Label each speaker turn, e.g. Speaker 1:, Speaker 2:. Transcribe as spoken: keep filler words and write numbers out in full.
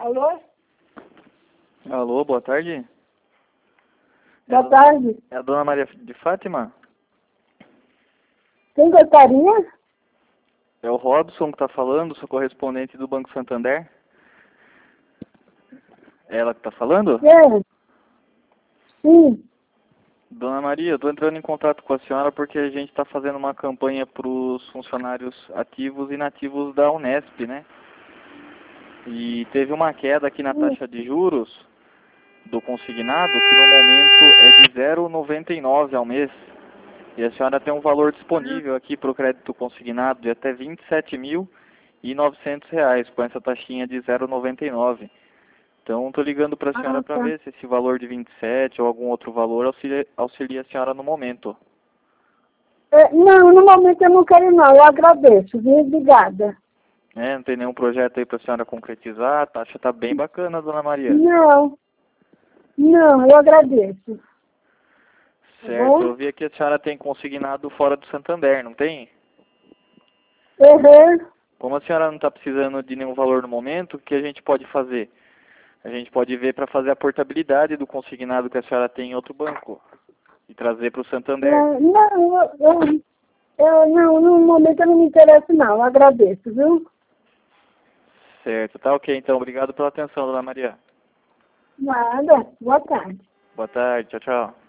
Speaker 1: Alô?
Speaker 2: Alô, boa tarde.
Speaker 1: Boa
Speaker 2: é a,
Speaker 1: tarde.
Speaker 2: É a dona Maria de Fátima?
Speaker 1: Quem gostaria?
Speaker 2: É o Robson que está falando, sou correspondente do Banco Santander. É ela que está falando?
Speaker 1: Quem? Sim.
Speaker 2: Dona Maria, eu estou entrando em contato com a senhora porque a gente está fazendo uma campanha para os funcionários ativos e inativos da Unesp, né? E teve uma queda aqui na
Speaker 1: Sim.
Speaker 2: taxa de juros do consignado, que no momento é de zero vírgula noventa e nove ao mês. E a senhora tem um valor disponível aqui para o crédito consignado de até vinte e sete mil e novecentos reais, com essa taxinha de zero vírgula noventa e nove. Então, estou ligando para a senhora
Speaker 1: Ah,
Speaker 2: para
Speaker 1: tá.
Speaker 2: ver se esse valor de vinte e sete ou algum outro valor auxilia, auxilia a senhora no momento.
Speaker 1: É, não, no momento eu não quero não, eu agradeço, viu? Obrigada.
Speaker 2: É, não tem nenhum projeto aí para a senhora concretizar? A taxa está bem bacana, dona Maria.
Speaker 1: Não, não, eu agradeço. Tá
Speaker 2: Certo,
Speaker 1: bom?
Speaker 2: eu vi aqui a senhora tem consignado fora do Santander, não tem?
Speaker 1: Uhum.
Speaker 2: Como a senhora não está precisando de nenhum valor no momento, o que a gente pode fazer? A gente pode ver para fazer a portabilidade do consignado que a senhora tem em outro banco e trazer para o Santander.
Speaker 1: É, não, eu, eu, eu, não, no momento eu não me interesso não, eu agradeço, viu?
Speaker 2: Certo, tá ok então. Obrigado pela atenção, dona Maria.
Speaker 1: Nada, boa tarde.
Speaker 2: Boa tarde, tchau, tchau.